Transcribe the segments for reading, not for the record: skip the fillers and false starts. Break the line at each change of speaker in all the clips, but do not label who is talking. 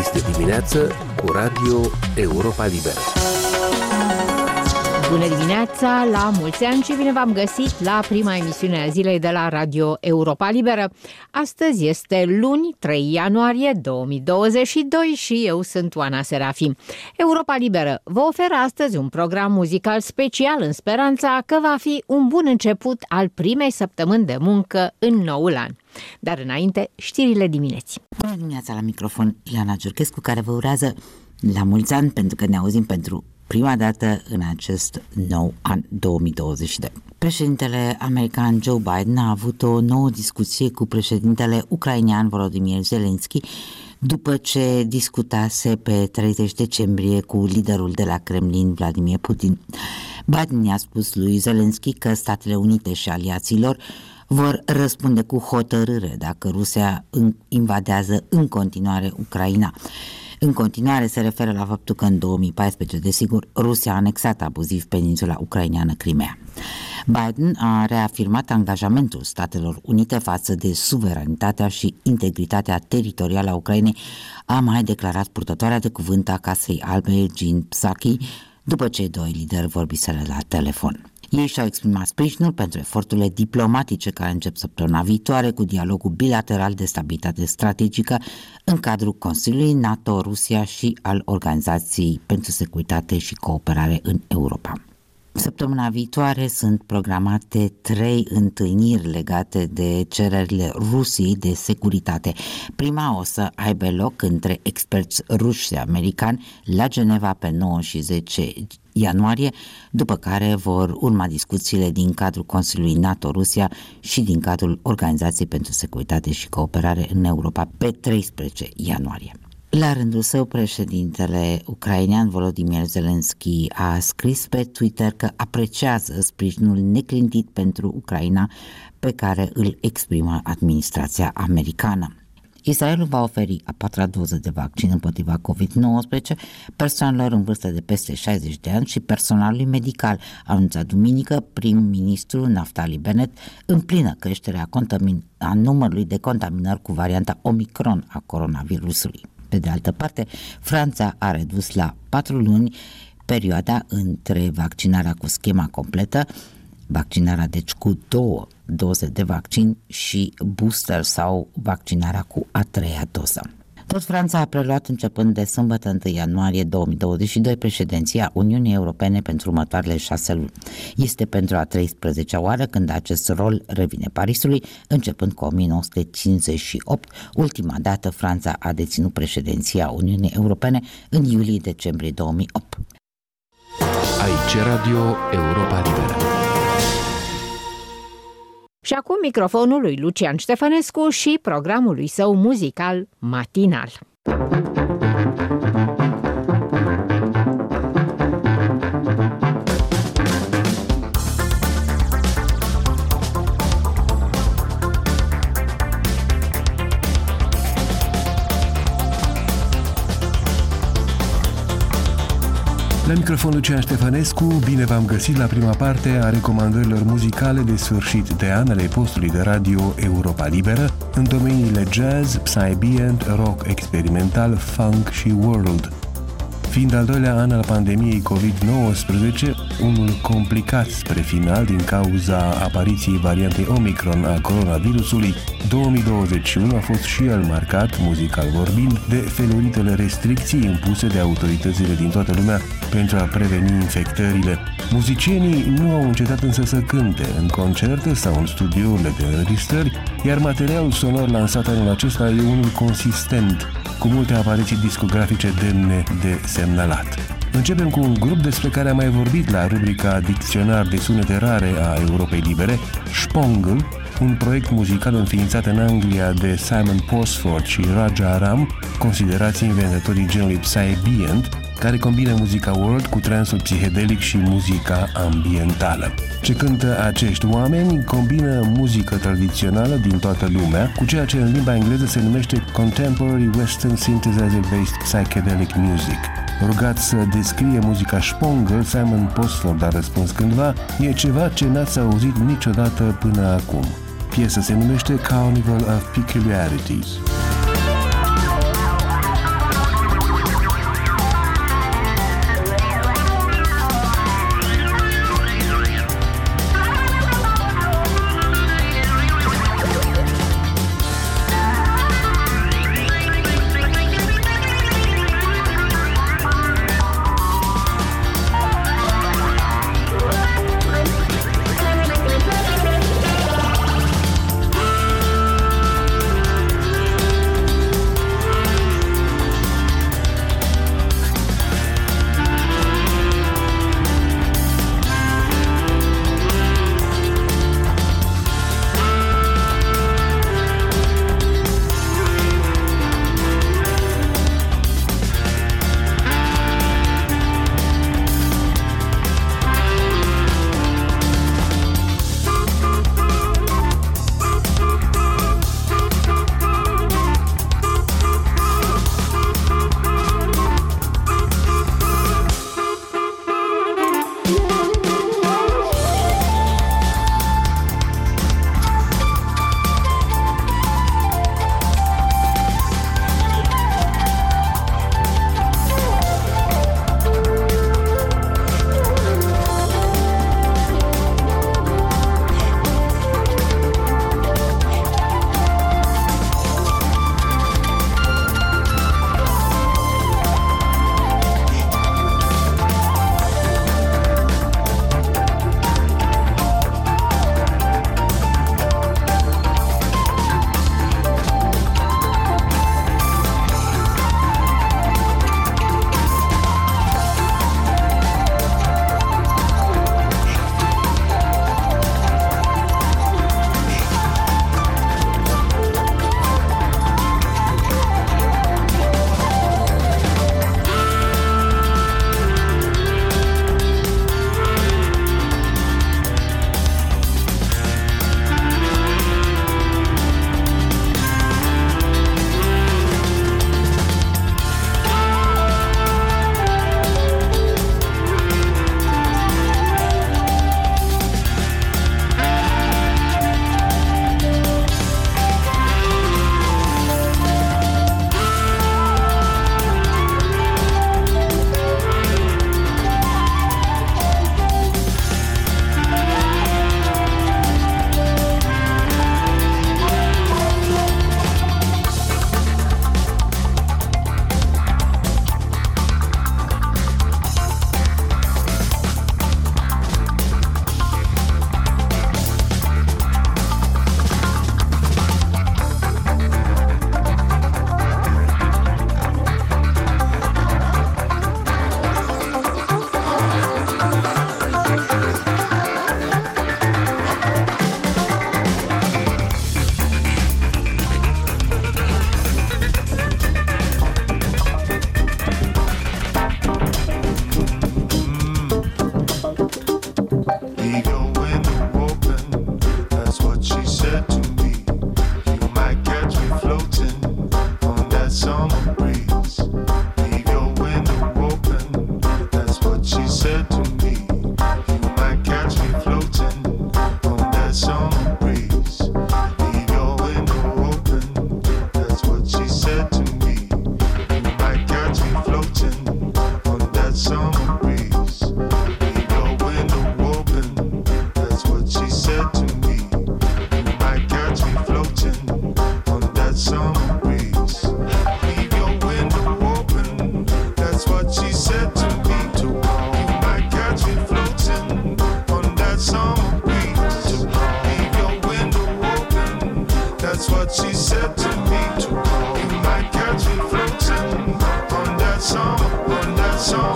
Este dimineață cu Radio Europa Liberă.
Bună dimineața, la mulți ani și bine v-am găsit la prima emisiune a zilei de la Radio Europa Liberă. Astăzi este luni, 3 ianuarie 2022 și eu sunt Oana Serafim. Europa Liberă vă oferă astăzi un program muzical special în speranța că va fi un bun început al primei săptămâni de muncă în noul an. Dar înainte, știrile dimineții.
Bună dimineața, la microfon Ileana Giurchescu, care vă urează la mulți ani pentru că ne auzim pentru prima dată în acest nou an 2022. Președintele american Joe Biden a avut o nouă discuție cu președintele ucrainean Volodymyr Zelensky după ce discutase pe 30 decembrie cu liderul de la Kremlin, Vladimir Putin. Biden i-a spus lui Zelensky că Statele Unite și aliaților vor răspunde cu hotărâre dacă Rusia invadează în continuare Ucraina. În continuare se referă la faptul că în 2014, desigur, Rusia a anexat abuziv peninsula ucraineană Crimea. Biden a reafirmat angajamentul Statelor Unite față de suveranitatea și integritatea teritorială a Ucrainei, a mai declarat purtătoarea de cuvânt a Casei Albe, Jen Psaki, după ce doi lideri vorbiseră la telefon. Ei și-au exprimat sprijinul pentru eforturile diplomatice care încep săptămâna viitoare cu dialogul bilateral de stabilitate strategică în cadrul Consiliului NATO, Rusia și al Organizației pentru Securitate și Cooperare în Europa. Săptămâna viitoare sunt programate 3 întâlniri legate de cererile Rusiei de securitate. Prima o să aibă loc între experți ruși și americani la Geneva pe 9 și 10 ianuarie, după care vor urma discuțiile din cadrul Consiliului NATO-Rusia și din cadrul Organizației pentru Securitate și Cooperare în Europa pe 13 ianuarie. La rândul său, președintele ucrainean Volodymyr Zelensky a scris pe Twitter că apreciază sprijinul neclintit pentru Ucraina pe care îl exprimă administrația americană. Israelul va oferi a 4-a doză de vaccin împotriva COVID-19 persoanelor în vârstă de peste 60 de ani și personalului medical, a anunțat duminică prim-ministru Naftali Bennett, în plină creștere a numărului de contaminări cu varianta Omicron a coronavirusului. Pe de altă parte, Franța a redus la 4 luni perioada între vaccinarea cu schema completă, vaccinarea deci cu 2 doze de vaccin, și booster sau vaccinarea cu a 3-a doză. Tot Franța a preluat începând de sâmbătă 1 ianuarie 2022 președinția Uniunii Europene pentru următoarele 6 luni. Este pentru a 13-a oară când acest rol revine Parisului, începând cu 1958. Ultima dată Franța a deținut președinția Uniunii Europene în iulie-decembrie 2008.
Aici Radio Europa Liberă.
Și acum microfonul lui Lucian Ștefănescu și programul lui său muzical matinal.
La microfon Lucian Ștefănescu, bine v-am găsit la prima parte a recomandărilor muzicale de sfârșit de an ale postului de radio Europa Liberă în domeniile jazz, psy-ambient, rock experimental, funk și world. Fiind al doilea an al pandemiei COVID-19, unul complicat spre final din cauza apariției variantei Omicron a coronavirusului, 2021 a fost și el marcat, muzical vorbind, de feluritele restricții impuse de autoritățile din toată lumea pentru a preveni infectările. Muzicienii nu au încetat însă să cânte în concerte sau în studiourile de înregistrări, iar materialul sonor lansat anul acesta e unul consistent, cu multe apariții discografice demne de semnalat. Începem cu un grup despre care am mai vorbit la rubrica Dicționar de sunete rare a Europei Libere, Spongle, un proiect muzical înființat în Anglia de Simon Posford și Raja Ram, considerați inventatorii genului psy-ambient, care combină muzica world cu transul psihedelic și muzica ambientală. Ce cântă acești oameni combină muzică tradițională din toată lumea cu ceea ce în limba engleză se numește Contemporary Western Synthesizer-Based Psychedelic Music. Rugat să descrie muzica Spongle, Simon Posford a răspuns cândva: e ceva ce n-ați auzit niciodată până acum. Piesa se numește Carnival of Peculiarities.
That's what she said to me. You might catch me floating on that song, on that song.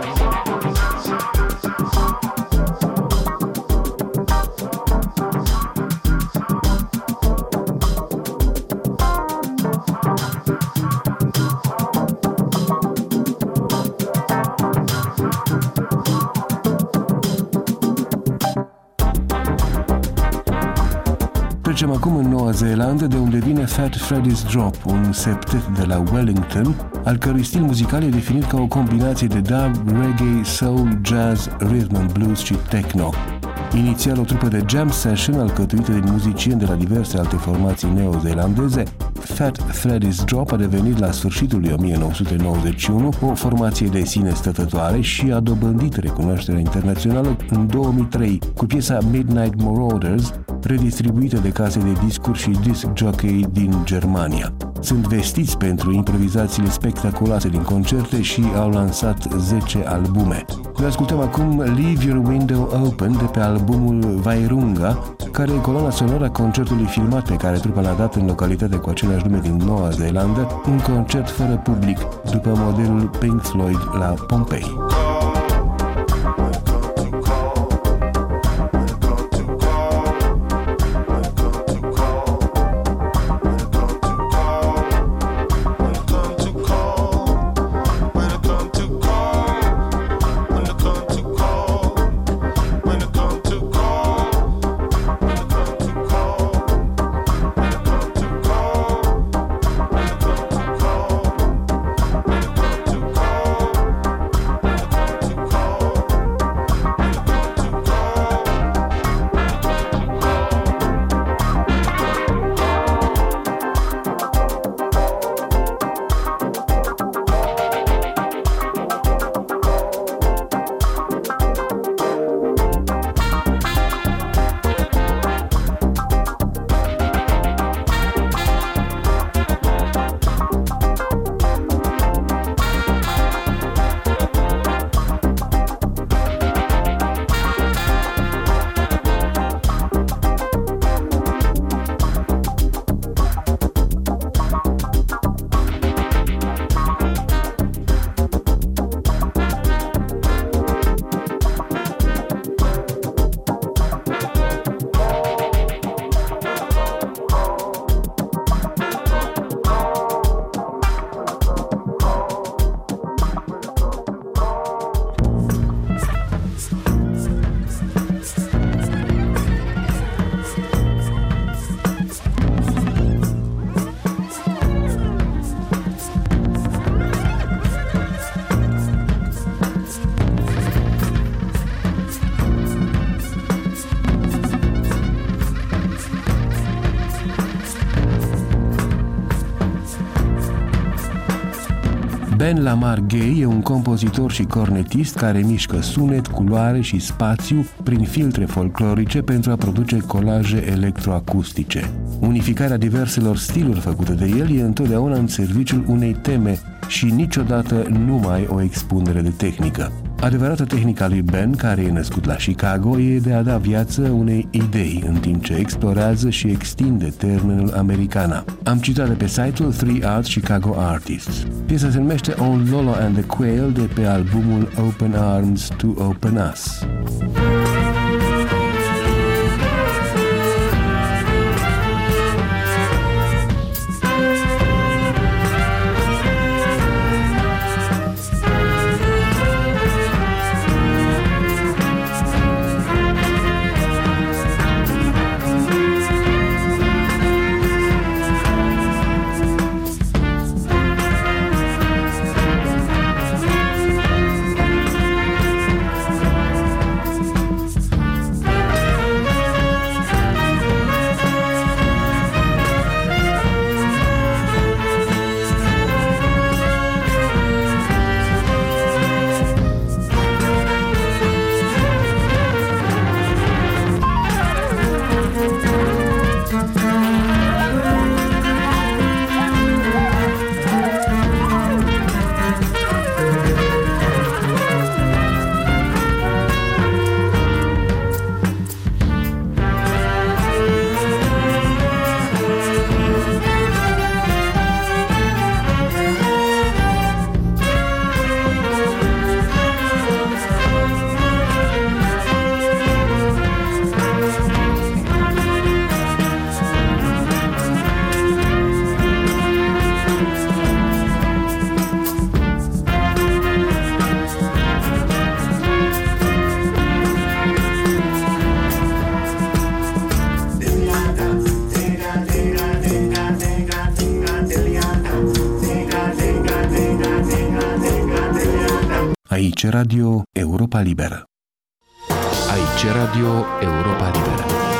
Trecem acum în Noua Zeelandă, de unde vine Fat Freddy's Drop, un septet de la Wellington, al cărui stil muzical e definit ca o combinație de dub, reggae, soul, jazz, rhythm and blues și techno. Inițial o trupă de jam session alcătuită din muzicieni de la diverse alte formații neozeelandeze, Fat Freddy's Drop a devenit la sfârșitul lui 1991 o formație de sine stătătoare și a dobândit recunoașterea internațională în 2003 cu piesa Midnight Marauders, redistribuită de case de discuri și disc jockey din Germania. Sunt vestiți pentru improvizațiile spectaculoase din concerte și au lansat 10 albume. Noi ascultăm acum Leave Your Window Open de pe albumul Vairunga, care e coloana sonoră a concertului filmat pe care trupa l-a dat în localitatea cu același nume din Noua Zeelandă, un concert fără public, după modelul Pink Floyd la Pompei. Ben Lamar Gay e un compozitor și cornetist care mișcă sunet, culoare și spațiu prin filtre folclorice pentru a produce colaje electroacustice. Unificarea diverselor stiluri făcute de el e întotdeauna în serviciul unei teme și niciodată numai o expunere de tehnică. Adevărata tehnica lui Ben, care e născut la Chicago, e de a da viață unei idei, în timp ce explorează și extinde termenul americana. Am citat de pe site-ul 3 Art Chicago Artists. Piesa se numește On Lolo and the Quail de pe albumul Open Arms to Open Us. Aici Radio Europa Liberă.
Aici Radio Europa Liberă.